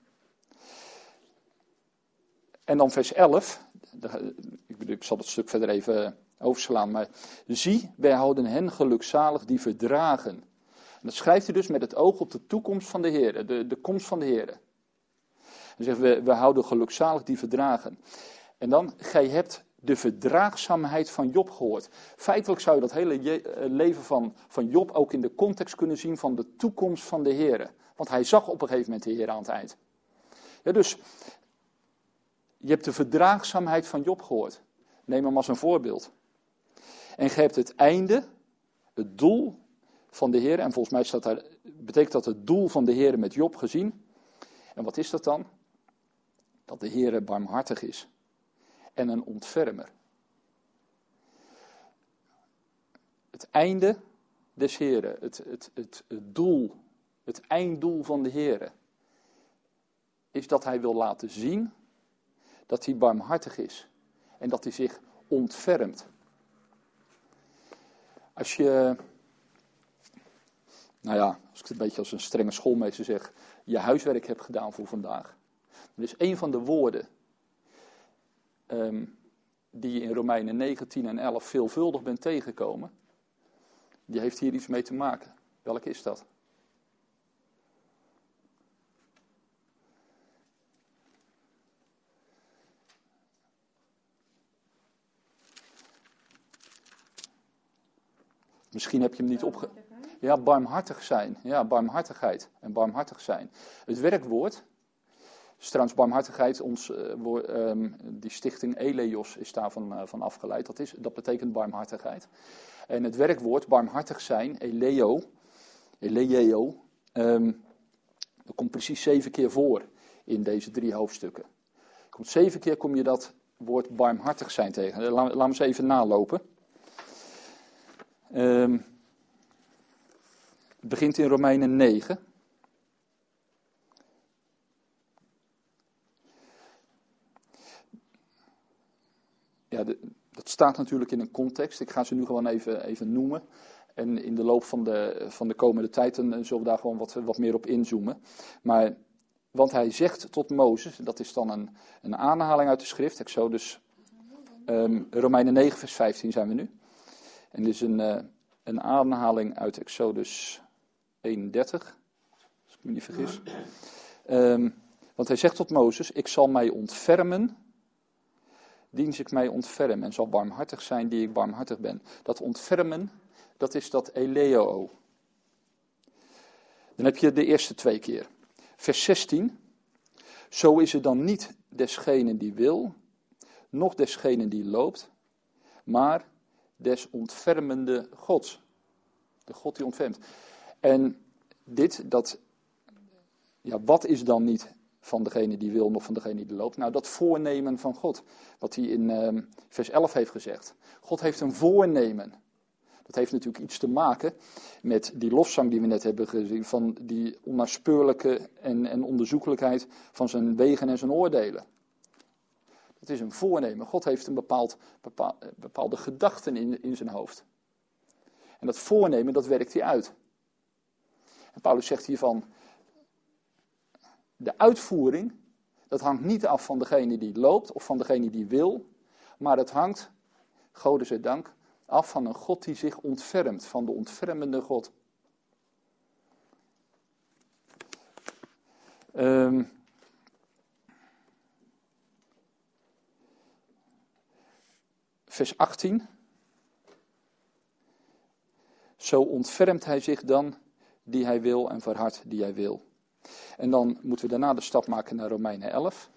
En dan vers elf. Ik, bedoel, ik zal het stuk verder even overslaan. Maar zie, wij houden hen gelukzalig die verdragen. En dat schrijft hij dus met het oog op de toekomst van de Heren. De, de komst van de Heren. Hij zegt, we, we houden gelukzalig die verdragen. En dan, gij hebt de verdraagzaamheid van Job gehoord. Feitelijk zou je dat hele je, leven van, van Job ook in de context kunnen zien van de toekomst van de Heren. Want hij zag op een gegeven moment de Heer aan het eind. Ja, dus, je hebt de verdraagzaamheid van Job gehoord. Neem hem als een voorbeeld. En gij hebt het einde, het doel van de Heer. En volgens mij staat daar, betekent dat het doel van de Heer met Job gezien. En wat is dat dan? Dat de Heer barmhartig is. En een ontfermer. Het einde des Heren. Het, het, het, het doel. Het einddoel van de Heer. Is dat hij wil laten zien. Dat hij barmhartig is. En dat hij zich ontfermt. Als je... Nou ja, als ik het een beetje als een strenge schoolmeester zeg. Je huiswerk hebt gedaan voor vandaag. Dan is een van de woorden. Um, die je in Romeinen negen, tien en elf veelvuldig bent tegengekomen. Die heeft hier iets mee te maken. Welke is dat? Misschien heb je hem niet opge... Ja, barmhartig zijn. Ja, barmhartigheid en barmhartig zijn. Het werkwoord, is trouwens barmhartigheid, ons, uh, wo, um, die stichting Eleos is daarvan uh, van afgeleid. Dat, is, dat betekent barmhartigheid. En het werkwoord barmhartig zijn, eleo, eleo, um, dat komt precies zeven keer voor in deze drie hoofdstukken. Komt zeven keer kom je dat woord barmhartig zijn tegen. Laat, laat me eens even nalopen. Um, het begint in Romeinen negen. Ja, de, dat staat natuurlijk in een context. Ik ga ze nu gewoon even, even noemen. En in de loop van de, van de komende tijd dan zullen we daar gewoon wat, wat meer op inzoomen. Maar, want hij zegt tot Mozes, dat is dan een, een aanhaling uit de schrift. Exodus, um, Romeinen negen vers vijftien zijn we nu. En dit is een, uh, een aanhaling uit Exodus eenendertig, als ik me niet vergis. Um, want hij zegt tot Mozes, ik zal mij ontfermen, diens ik mij ontfermen en zal barmhartig zijn die ik barmhartig ben. Dat ontfermen, dat is dat eleo. Dan heb je de eerste twee keer. Vers zestien, zo is het dan niet desgene die wil, noch desgene die loopt, maar des ontfermende Gods. De God die ontfermt. En dit, dat, ja, wat is dan niet van degene die wil, noch van degene die loopt? Nou, dat voornemen van God. Wat hij in uh, vers elf heeft gezegd. God heeft een voornemen. Dat heeft natuurlijk iets te maken met die lofzang die we net hebben gezien. Van die onnaspeurlijke en, en onderzoekelijkheid van zijn wegen en zijn oordelen. Het is een voornemen. God heeft een bepaald, bepaal, bepaalde gedachten in, in zijn hoofd. En dat voornemen, dat werkt hij uit. En Paulus zegt hiervan, de uitvoering, Dat hangt niet af van degene die loopt of van degene die wil. Maar het hangt, Gode zij dank, af van een God die zich ontfermt. Van de ontfermende God. Um, vers achttien. Zo ontfermt hij zich dan die hij wil en verhardt die hij wil. En dan moeten we daarna de stap maken naar Romeinen elf.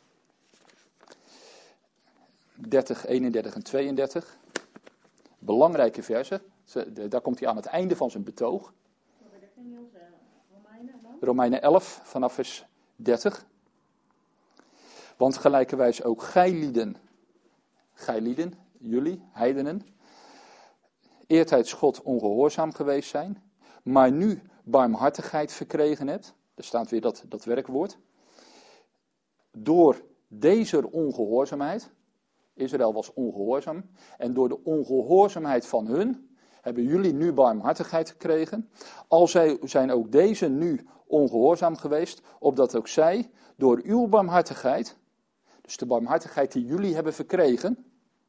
dertig, eenendertig en tweeëndertig. Belangrijke versen. Daar komt hij aan het einde van zijn betoog. Romeinen elf vanaf vers dertig. Want gelijkerwijs ook gijlieden, gijlieden, jullie, heidenen, eertijds God ongehoorzaam geweest zijn, maar nu barmhartigheid verkregen hebt. Er staat weer dat, dat werkwoord. Door deze ongehoorzaamheid, Israël was ongehoorzaam, en door de ongehoorzaamheid van hun hebben jullie nu barmhartigheid gekregen. Al zij, zijn ook deze nu ongehoorzaam geweest, opdat ook zij door uw barmhartigheid, dus de barmhartigheid die jullie hebben verkregen,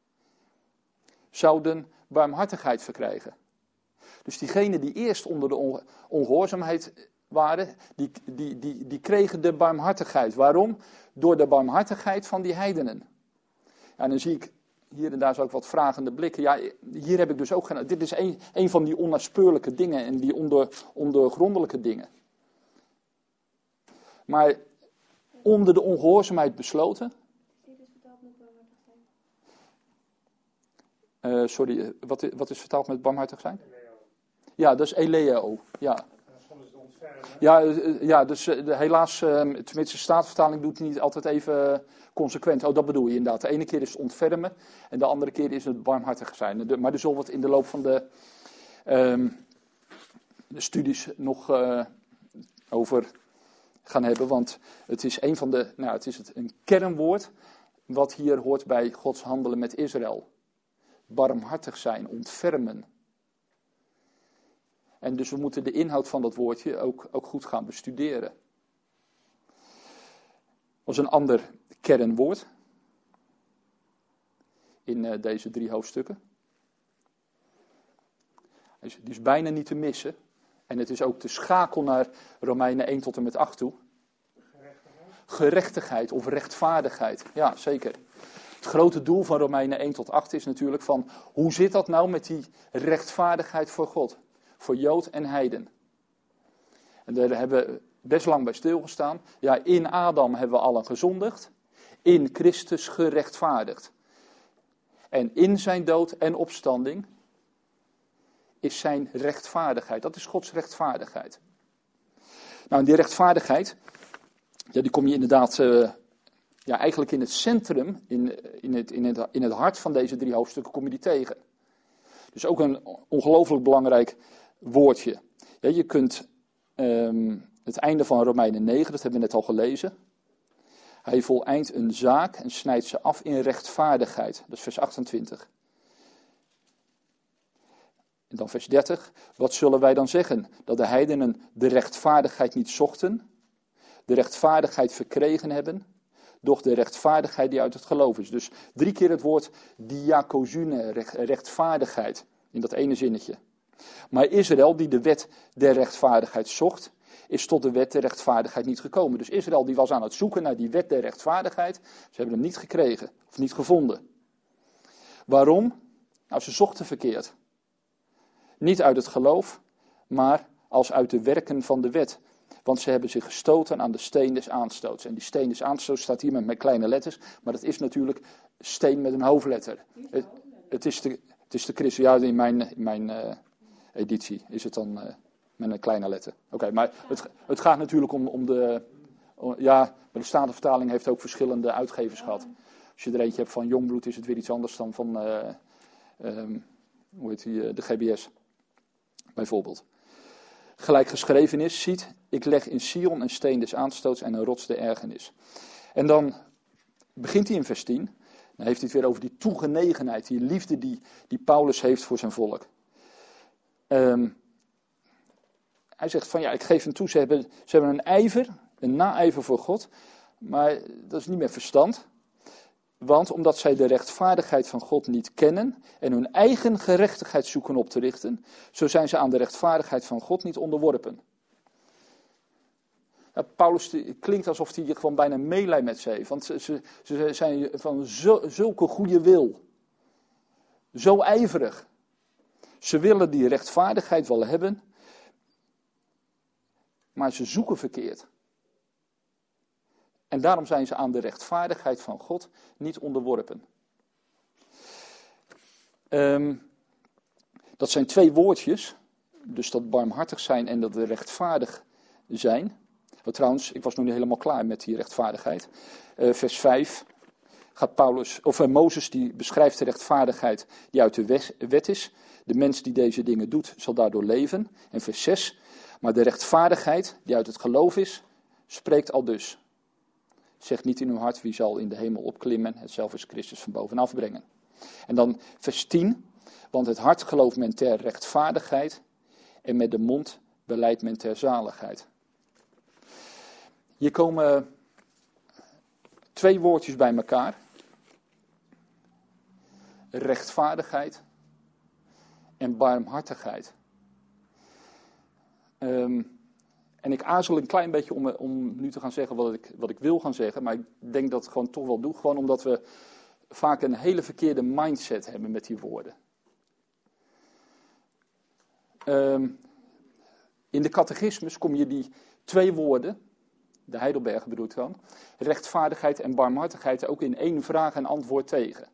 zouden barmhartigheid verkrijgen. Dus diegenen die eerst onder de ongehoorzaamheid waren, die, die, die, die kregen de barmhartigheid. Waarom? Door de barmhartigheid van die heidenen. Ja, en dan zie ik hier en daar zo ook wat vragende blikken. Ja, hier heb ik dus ook geen... Dit is een, een van die onnaspeurlijke dingen en die onder, ondergrondelijke dingen. Maar onder de ongehoorzaamheid besloten... Uh, sorry, wat, wat is vertaald met barmhartig zijn? Eleo. Ja, dat is eleo. Ja, ja, uh, ja dus uh, helaas, uh, tenminste de Statenvertaling doet het niet altijd even uh, consequent. Oh, dat bedoel je inderdaad. De ene keer is het ontfermen en de andere keer is het barmhartig zijn. De, maar daar zullen we het in de loop van de, um, de studies nog uh, over gaan hebben. Want het is, een van de, nou, het is het, een kernwoord wat hier hoort bij Gods handelen met Israël. Barmhartig zijn, ontfermen. En dus we moeten de inhoud van dat woordje ook, ook goed gaan bestuderen. Dat is een ander kernwoord in uh, deze drie hoofdstukken. Het is, is bijna niet te missen. En het is ook de schakel naar Romeinen één tot en met acht toe. Gerechtigheid, Gerechtigheid of rechtvaardigheid. Ja, zeker. Het grote doel van Romeinen één tot acht is natuurlijk van, hoe zit dat nou met die rechtvaardigheid voor God? Voor Jood en heiden. En daar hebben we best lang bij stilgestaan. Ja, in Adam hebben we allen gezondigd. In Christus gerechtvaardigd. En in zijn dood en opstanding is zijn rechtvaardigheid. Dat is Gods rechtvaardigheid. Nou, en die rechtvaardigheid, ja, die kom je inderdaad... Uh, Ja, eigenlijk in het centrum, in, in, het, in, het, in het hart van deze drie hoofdstukken kom je die tegen. Dus ook een ongelooflijk belangrijk woordje. Ja, je kunt um, het einde van Romeinen negen, dat hebben we net al gelezen. Hij voleind een zaak en snijdt ze af in rechtvaardigheid. Dat is vers achtentwintig. En dan vers dertig. Wat zullen wij dan zeggen? Dat de heidenen de rechtvaardigheid niet zochten, de rechtvaardigheid verkregen hebben, doch de rechtvaardigheid die uit het geloof is. Dus drie keer het woord diakozune, rechtvaardigheid, in dat ene zinnetje. Maar Israël, die de wet der rechtvaardigheid zocht, is tot de wet der rechtvaardigheid niet gekomen. Dus Israël die was aan het zoeken naar die wet der rechtvaardigheid. Ze hebben hem niet gekregen, of niet gevonden. Waarom? Nou, ze zochten verkeerd. Niet uit het geloof, maar als uit de werken van de wet. Want ze hebben zich gestoten aan de steen des aanstoots. En die steen des aanstoots staat hier met, met kleine letters. Maar dat is natuurlijk steen met een hoofdletter. Het, het is de, het is de Christus. Ja, in mijn, in mijn uh, editie is het dan uh, met een kleine letter. Oké, okay, maar het, het gaat natuurlijk om, om de... Om, ja, maar de Statenvertaling heeft ook verschillende uitgevers gehad. Als je er eentje hebt van Jongbloed is het weer iets anders dan van... Uh, um, hoe heet die? Uh, de G B S. Bijvoorbeeld. Gelijk geschreven is, ziet, ik leg in Sion een steen des aanstoots en een rots der ergernis. En dan begint hij in vers tien, dan heeft hij het weer over die toegenegenheid, die liefde die, die Paulus heeft voor zijn volk. Um, hij zegt van ja, ik geef hem toe, ze hebben, ze hebben een ijver, een naijver voor God. Maar dat is niet meer verstand. Want omdat zij de rechtvaardigheid van God niet kennen en hun eigen gerechtigheid zoeken op te richten, zo zijn ze aan de rechtvaardigheid van God niet onderworpen. Ja, Paulus die, klinkt alsof hij gewoon bijna meelijdt met ze heeft. Want ze, ze, ze zijn van zo, zulke goede wil. Zo ijverig. Ze willen die rechtvaardigheid wel hebben, maar ze zoeken verkeerd. En daarom zijn ze aan de rechtvaardigheid van God niet onderworpen. Um, dat zijn twee woordjes. Dus dat barmhartig zijn en dat we rechtvaardig zijn. Oh, trouwens, ik was nog niet helemaal klaar met die rechtvaardigheid. Uh, vers vijf gaat Paulus, of uh, Mozes die beschrijft de rechtvaardigheid die uit de wet is. De mens die deze dingen doet, zal daardoor leven. En vers zes, maar de rechtvaardigheid die uit het geloof is, spreekt al dus. Zeg niet in uw hart wie zal in de hemel opklimmen, hetzelfde is Christus van bovenaf brengen. En dan vers tien, want het hart gelooft men ter rechtvaardigheid en met de mond belijdt men ter zaligheid. Hier komen twee woordjes bij elkaar. Rechtvaardigheid en barmhartigheid. Um, en ik aarzel een klein beetje om, om nu te gaan zeggen wat ik, wat ik wil gaan zeggen, maar ik denk dat ik het gewoon toch wel doe. Gewoon omdat we vaak een hele verkeerde mindset hebben met die woorden. Um, in de catechismus kom je die twee woorden, de Heidelberger bedoel ik dan, rechtvaardigheid en barmhartigheid ook in één vraag en antwoord tegen.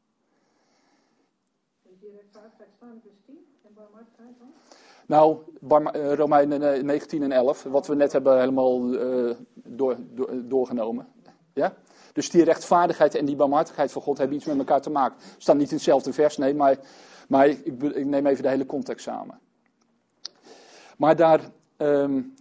Is die rechtvaardigheid staan in vers tien en barmhartigheid dan? Nou, Bar- uh, Romeinen negentien en elf, wat we net hebben helemaal uh, door, door, doorgenomen. Ja? Dus die rechtvaardigheid en die barmhartigheid van God hebben iets met elkaar te maken. Ze staan niet in hetzelfde vers, nee, maar, maar ik, ik neem even de hele context samen. Maar daar, um,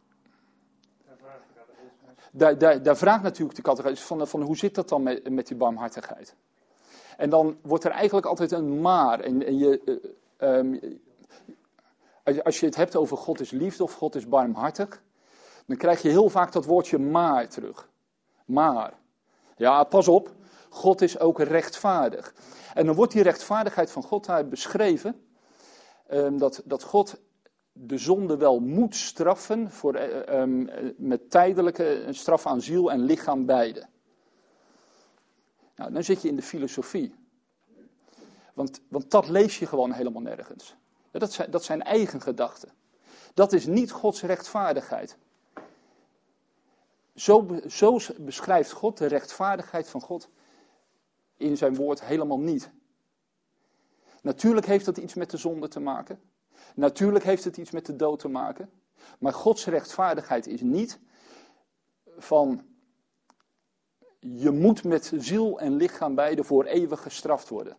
daar, daar, daar vraagt natuurlijk de catechismus van, van hoe zit dat dan met, met die barmhartigheid? En dan wordt er eigenlijk altijd een maar. En, en je, uh, um, als je het hebt over God is liefde of God is barmhartig, dan krijg je heel vaak dat woordje maar terug. Maar. Ja, pas op, God is ook rechtvaardig. En dan wordt die rechtvaardigheid van God daar beschreven, um, dat, dat God de zonde wel moet straffen voor, um, met tijdelijke straf aan ziel en lichaam beide. Nou, dan zit je in de filosofie. Want, want dat lees je gewoon helemaal nergens. Ja, dat, zijn, dat zijn eigen gedachten. Dat is niet Gods rechtvaardigheid. Zo, zo beschrijft God de rechtvaardigheid van God in zijn woord helemaal niet. Natuurlijk heeft dat iets met de zonde te maken. Natuurlijk heeft het iets met de dood te maken. Maar Gods rechtvaardigheid is niet van je moet met ziel en lichaam beide voor eeuwig gestraft worden.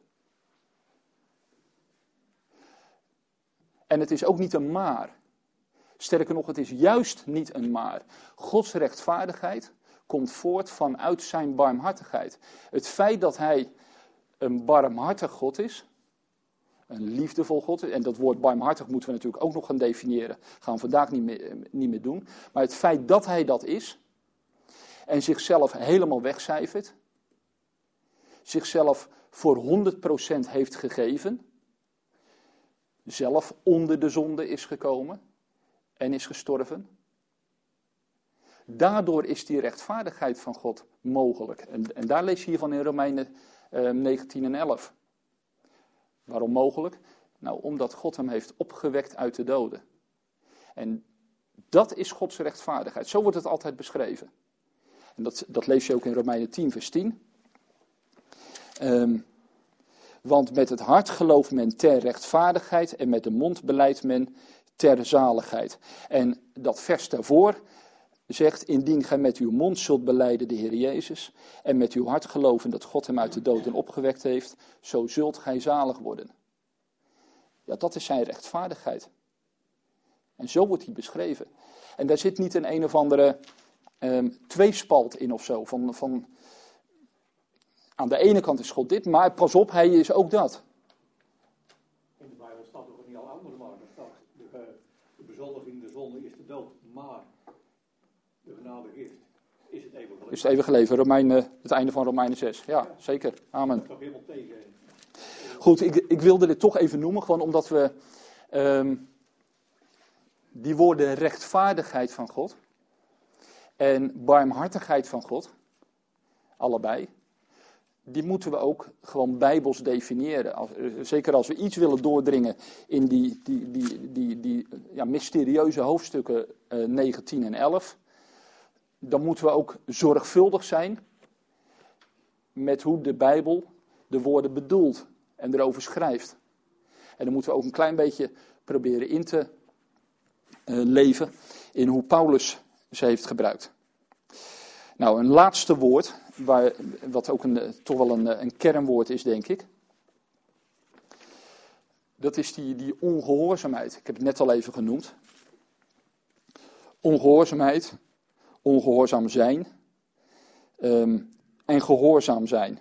En het is ook niet een maar. Sterker nog, het is juist niet een maar. Gods rechtvaardigheid komt voort vanuit zijn barmhartigheid. Het feit dat hij een barmhartig God is, een liefdevol God is, en dat woord barmhartig moeten we natuurlijk ook nog gaan definiëren, gaan we vandaag niet meer, niet meer doen. Maar het feit dat hij dat is, en zichzelf helemaal wegcijfert, zichzelf voor honderd procent heeft gegeven, zelf onder de zonde is gekomen en is gestorven. Daardoor is die rechtvaardigheid van God mogelijk. En, en daar lees je hiervan in Romeinen eh, negentien en elf. Waarom mogelijk? Nou, omdat God hem heeft opgewekt uit de doden. En dat is Gods rechtvaardigheid. Zo wordt het altijd beschreven. En dat, dat lees je ook in Romeinen tien vers tien. Um, Want met het hart gelooft men ter rechtvaardigheid en met de mond belijdt men ter zaligheid. En dat vers daarvoor zegt, indien gij met uw mond zult belijden de Heer Jezus en met uw hart geloven dat God hem uit de doden opgewekt heeft, zo zult gij zalig worden. Ja, dat is zijn rechtvaardigheid. En zo wordt hij beschreven. En daar zit niet een een of andere um, tweespalt in of zo, van... van aan de ene kant is God dit, maar pas op, hij is ook dat. In de Bijbel staat ook niet al andere maar. Er staat, de, de bezoldiging, de zonde is de dood, maar de genade gift is het eeuwige Is het even gelezen, Romeinen, het einde van Romeinen zes. Ja, zeker. Amen. Dat is toch helemaal tegen. Goed, ik, ik wilde dit toch even noemen, gewoon omdat we um, die woorden rechtvaardigheid van God en barmhartigheid van God, allebei, die moeten we ook gewoon bijbels definiëren. Als, zeker als we iets willen doordringen in die, die, die, die, die ja, mysterieuze hoofdstukken uh, negen, tien en elf, dan moeten we ook zorgvuldig zijn met hoe de Bijbel de woorden bedoelt en erover schrijft. En dan moeten we ook een klein beetje proberen in te uh, leven in hoe Paulus ze heeft gebruikt. Nou, een laatste woord, waar, wat ook een, toch wel een, een kernwoord is, denk ik. Dat is die, die ongehoorzaamheid. Ik heb het net al even genoemd. Ongehoorzaamheid, ongehoorzaam zijn um, en gehoorzaam zijn.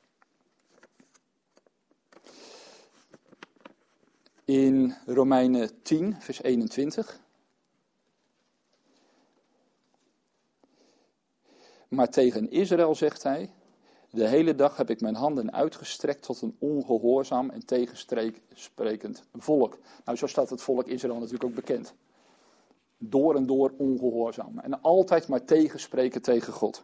In Romeinen tien, vers eenentwintig. Maar tegen Israël zegt hij, de hele dag heb ik mijn handen uitgestrekt tot een ongehoorzaam en tegensprekend volk. Nou, zo staat het volk Israël natuurlijk ook bekend. Door en door ongehoorzaam. En altijd maar tegenspreken tegen God.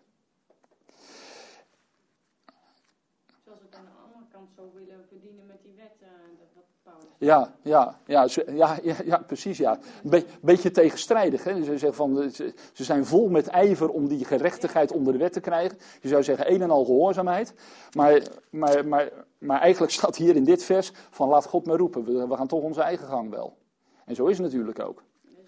Zoals we het aan de andere kant zo willen verdienen met die wet. Uh, dat, dat Paulus... Ja, ja, ja, ze, ja, ja, ja, precies ja. Een be, beetje tegenstrijdig. Hè? Ze, zeggen van, ze, ze zijn vol met ijver om die gerechtigheid onder de wet te krijgen. Je zou zeggen een en al gehoorzaamheid. Maar, maar, maar, maar eigenlijk staat hier in dit vers van laat God maar roepen. We, we gaan toch onze eigen gang wel. En zo is het natuurlijk ook.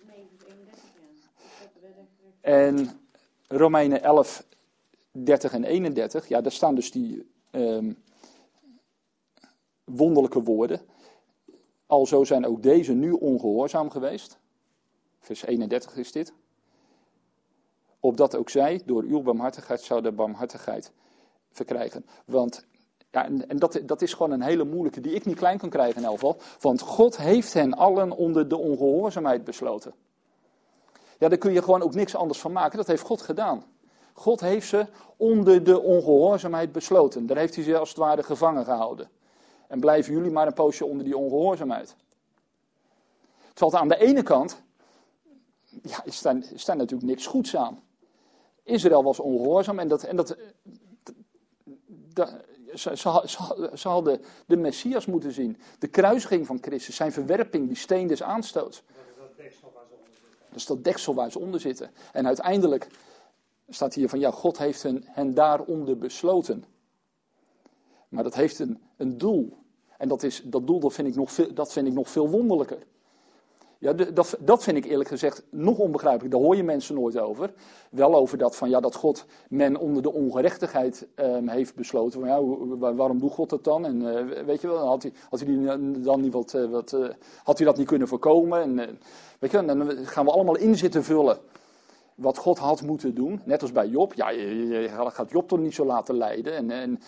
En Romeinen elf, dertig en eenendertig, ja, daar staan dus die um, wonderlijke woorden. Alzo zijn ook deze nu ongehoorzaam geweest. Vers eenendertig is dit. Opdat ook zij door uw barmhartigheid zouden barmhartigheid verkrijgen. Want, ja, en, en dat, dat is gewoon een hele moeilijke, die ik niet klein kan krijgen in elk geval. Want God heeft hen allen onder de ongehoorzaamheid besloten. Ja, daar kun je gewoon ook niks anders van maken. Dat heeft God gedaan. God heeft ze onder de ongehoorzaamheid besloten. Daar heeft hij ze als het ware gevangen gehouden. En blijven jullie maar een poosje onder die ongehoorzaamheid. Terwijl aan de ene kant, ja, is daar, is daar natuurlijk niks goeds aan. Israël was ongehoorzaam en dat, en dat, dat ze, ze, ze, ze hadden de Messias moeten zien. De kruisiging van Christus, zijn verwerping, die steen des aanstoots. Dat is dat deksel waar ze onder zitten. En uiteindelijk staat hier van, ja, God heeft hen, hen daaronder besloten. Maar dat heeft een, een doel. En dat, is, dat doel dat vind, ik nog veel, dat vind ik nog veel wonderlijker. Ja, de, dat, dat vind ik eerlijk gezegd nog onbegrijpelijk. Daar hoor je mensen nooit over. Wel over dat van, ja, dat God men onder de ongerechtigheid um, heeft besloten. Van, ja, waarom doet God dat dan? En uh, weet je wel, had hij, had hij dan niet wat, uh, wat uh, had hij dat niet kunnen voorkomen? En, uh, weet je, dan gaan we allemaal in zitten vullen wat God had moeten doen. Net als bij Job. Ja, je, je gaat Job toch niet zo laten lijden. En, en,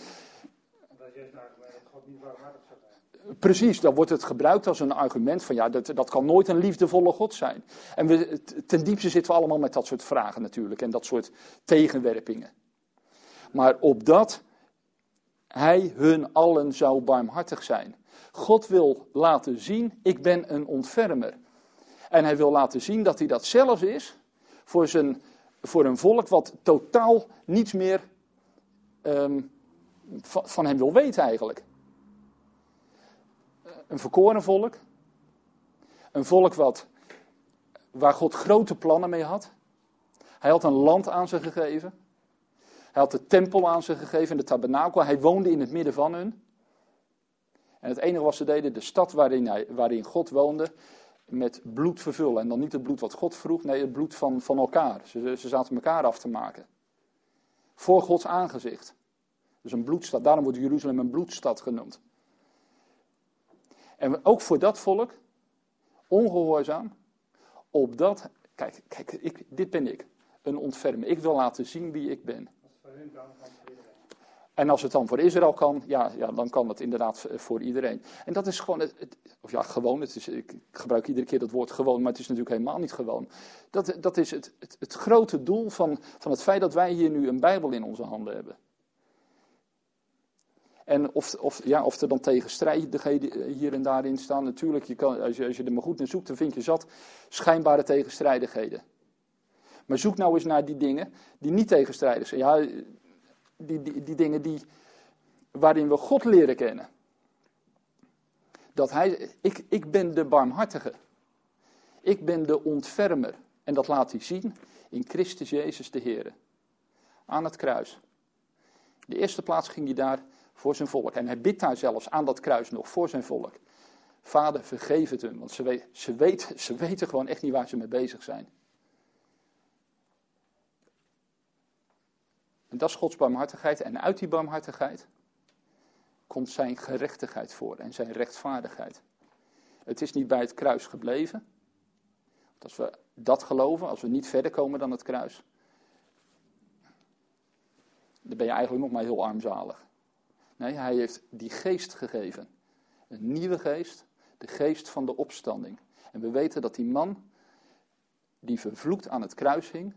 precies, dan wordt het gebruikt als een argument van ja, dat, dat kan nooit een liefdevolle God zijn. En we, ten diepste zitten we allemaal met dat soort vragen natuurlijk en dat soort tegenwerpingen. Maar opdat hij hun allen zou barmhartig zijn. God wil laten zien, ik ben een ontfermer. En hij wil laten zien dat hij dat zelfs is voor, zijn, voor een volk wat totaal niets meer um, van, van hem wil weten eigenlijk. Een verkoren volk. Een volk wat, waar God grote plannen mee had. Hij had een land aan ze gegeven. Hij had de tempel aan ze gegeven, de tabernakel. Hij woonde in het midden van hun. En het enige wat ze deden, de stad waarin, hij, waarin God woonde, met bloed vervullen. En dan niet het bloed wat God vroeg, nee, het bloed van, van elkaar. Ze, ze zaten elkaar af te maken. Voor Gods aangezicht. Dus een bloedstad, daarom wordt Jeruzalem een bloedstad genoemd. En ook voor dat volk, ongehoorzaam, opdat, kijk, kijk ik, dit ben ik, een ontfermer. Ik wil laten zien wie ik ben. En als het dan voor Israël kan, ja, ja, dan kan het inderdaad voor iedereen. En dat is gewoon, het, het, of ja, gewoon, het is, ik gebruik iedere keer dat woord gewoon, maar het is natuurlijk helemaal niet gewoon. Dat, dat is het, het, het grote doel van, van het feit dat wij hier nu een Bijbel in onze handen hebben. En of, of, ja, of er dan tegenstrijdigheden hier en daarin staan, natuurlijk, je kan, als, je, als je er maar goed naar zoekt, dan vind je zat schijnbare tegenstrijdigheden. Maar zoek nou eens naar die dingen die niet tegenstrijdig zijn. Ja, die, die, die dingen die, waarin we God leren kennen. Dat hij, ik, ik ben de barmhartige. Ik ben de ontfermer. En dat laat hij zien in Christus Jezus de Heer. Aan het kruis. In de eerste plaats ging hij daar voor zijn volk. En hij bidt daar zelfs aan dat kruis nog voor zijn volk. Vader, vergeef het hun. Want ze, weet, ze, weten, ze weten gewoon echt niet waar ze mee bezig zijn. En dat is Gods barmhartigheid. En uit die barmhartigheid komt zijn gerechtigheid voor. En zijn rechtvaardigheid. Het is niet bij het kruis gebleven. Want als we dat geloven, als we niet verder komen dan het kruis, dan ben je eigenlijk nog maar heel armzalig. Nee, hij heeft die geest gegeven. Een nieuwe geest. De geest van de opstanding. En we weten dat die man, die vervloekt aan het kruis hing,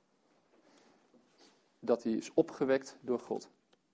dat hij is opgewekt door God.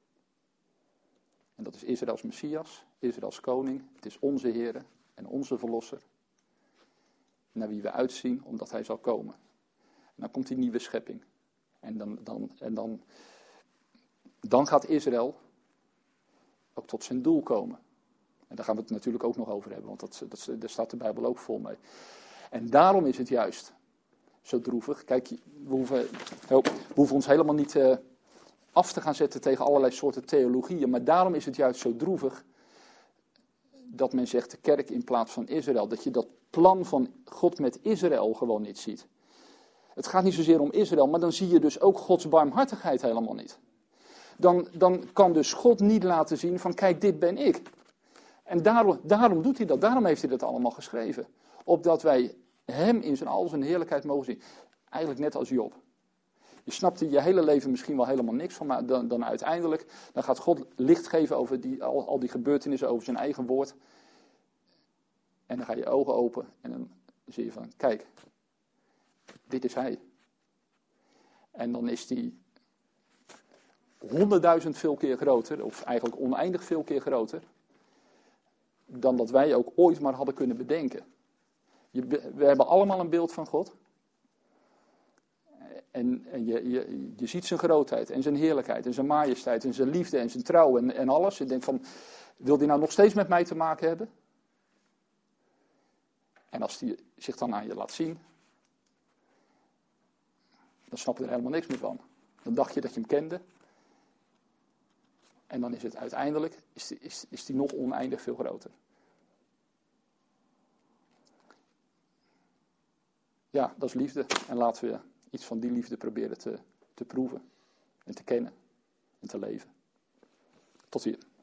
En dat is Israëls Messias, Israëls koning. Het is onze Heere en onze verlosser. Naar wie we uitzien, omdat hij zal komen. En dan komt die nieuwe schepping. En dan, dan, en dan, dan gaat Israël ook tot zijn doel komen. En daar gaan we het natuurlijk ook nog over hebben, want dat, dat, daar staat de Bijbel ook vol mee. En daarom is het juist zo droevig. Kijk, we hoeven, we hoeven ons helemaal niet uh, af te gaan zetten tegen allerlei soorten theologieën, maar daarom is het juist zo droevig dat men zegt de kerk in plaats van Israël. Dat je dat plan van God met Israël gewoon niet ziet. Het gaat niet zozeer om Israël, maar dan zie je dus ook Gods barmhartigheid helemaal niet. Dan, dan kan dus God niet laten zien van kijk, dit ben ik. En daarom, daarom doet hij dat, daarom heeft hij dat allemaal geschreven. Opdat wij hem in zijn al zijn heerlijkheid mogen zien. Eigenlijk net als Job. Je snapt er je hele leven misschien wel helemaal niks van, maar dan, dan uiteindelijk, dan gaat God licht geven over die, al, al die gebeurtenissen, over zijn eigen woord. En dan ga je ogen open en dan zie je van, kijk, dit is hij. En dan is die honderdduizend veel keer groter, of eigenlijk oneindig veel keer groter, dan dat wij ook ooit maar hadden kunnen bedenken. Je, we hebben allemaal een beeld van God. En, en je, je, je ziet zijn grootheid en zijn heerlijkheid en zijn majesteit en zijn liefde en zijn trouw en, en alles. Je denkt van, wil die nou nog steeds met mij te maken hebben? En als die zich dan aan je laat zien, dan snap je er helemaal niks meer van. Dan dacht je dat je hem kende. En dan is het uiteindelijk, is die, is, is die nog oneindig veel groter. Ja, dat is liefde. En laten we iets van die liefde proberen te, te proeven. En te kennen. En te leven. Tot hier.